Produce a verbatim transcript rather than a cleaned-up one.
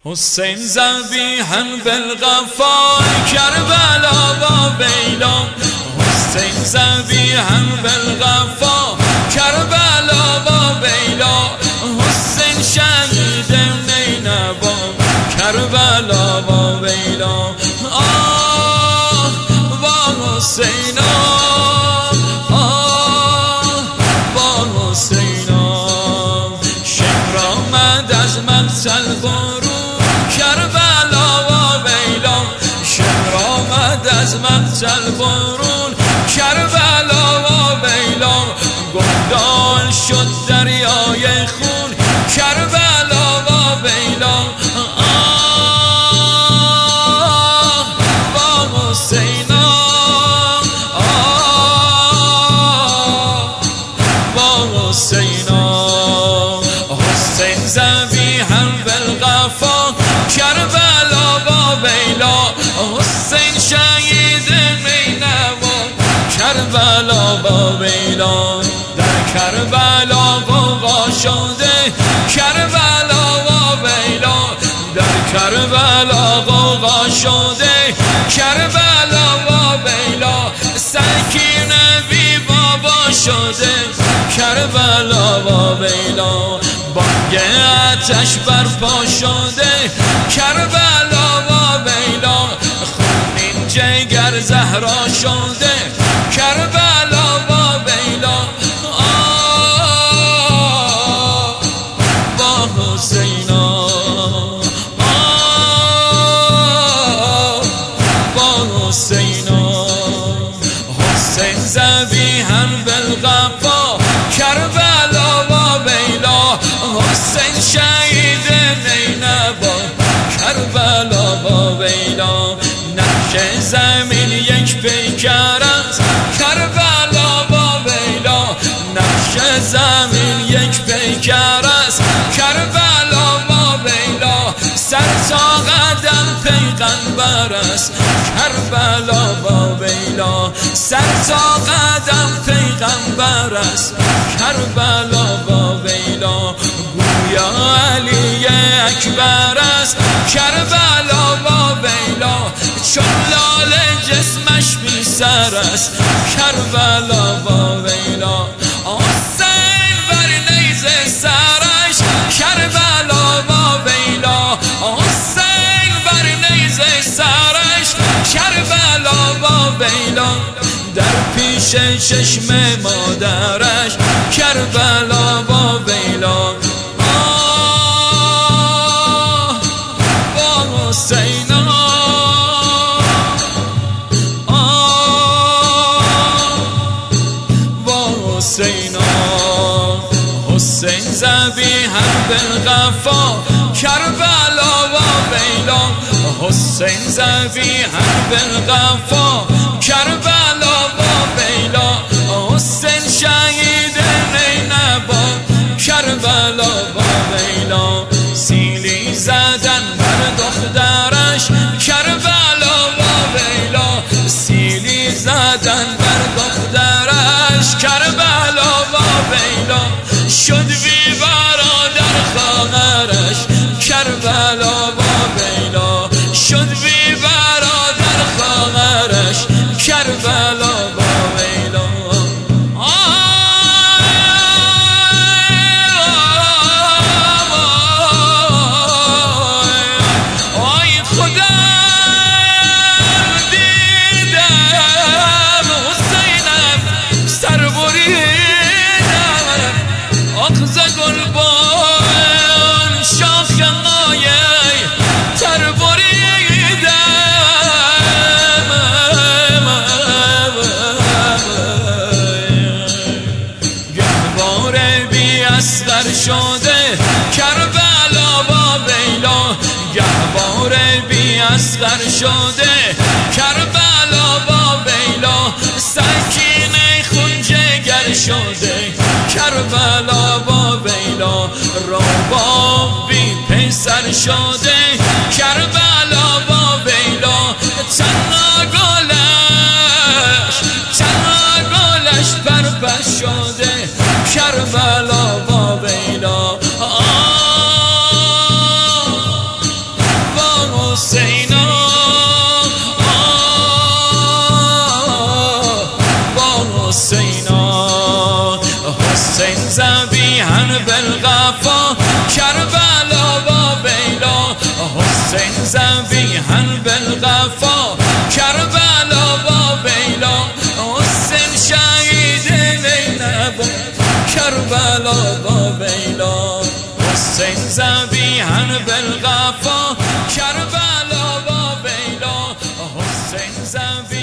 حسین ذبیحاً بالغفا کربلا و بیلا، حسین ذبیحاً بالغفا کربلا و بیلا، حسین شهید نینوا کربلا و بیلا. آه با حسین، آه با حسین، شمر آمد از مقتل برون کربلا و بیلا، شمر آمد از مقتل برون کربلا و بیلا، گلدان شد دریای خون کربلا و بیلا. آه با حسین، آه با حسین، حسین ذبیحاً بالغفا کربلا و بیلا، حسین شهید نینوا کربلا و بیلا. در کربلا غوغا شده کربلا و بیلا، در کربلا غوغا شده کربلا و بیلا، سکینه بی بابا شده کربلا و بیلا، بانگ آتش برپا شده کربلا و بیلا، خونین جگر زهرا شده کربلا و بیلا. آه با حسین، آه با حسین، حسین ذبیحاً بالغفا کربلا و بیلا، حسین شهید نینوا کربلا و بیلا. نقش زمین یک پیکر است کربلا و بیلا، نقش زمین یک پیکر است کربلا و بیلا، سر تا قدم پیغمبر است کربلا و بیلا، سر تا قدم پیغمبر است کربلا و بیلا، گویا علی اکبر است کربلا و بیلا، چون لاله جسمش بی سر است کربلا و بیلا. حسین بر نیزه سرش کربلا و بیلا، حسین بر نیزه سرش کربلا و بیلا، در پیش چشم مادرش کربلا و بیلا. آه با حسین، حسین، حسین ذبیحاً بالغفا کربلا و بیلا، حسین ذبیحاً بالغفا کربلا و بیلا، حسین شهید نینوا کربلا و بیلا، سیلی زدن بر دخترش کربلا و بیلا، سیلی زدن بر دخترش کربلا و بیلا، شد بی برادر خواهرش کربلا و بیلا، شد بی برادر خواهرش کربلا و بیلا. آی خدا دیدم حسینم سر بریدم، آغز گلبان شاخ مایه تر بریدم، گهواره بی اصغر شده کربلا و بیلا، گهواره بی اصغر شده کربلا و بیلا، سکینه خون جگر شده کربلا و بیلا، رباب بی پسر شده کربلا و بیلا، تنها گلش تنها گلش پرپس شده کربلا و بیلا. آه حسینا با حسینا حسین ذبیحاً بالقفا کربلا با ویلا حسین ذبیحاً بالقفا کربلا با ویلا حسین شهید نینوا کربلا با ویلا حسین ذبیحاً بالقفا کربلا با ویلا حسین ذبیحاً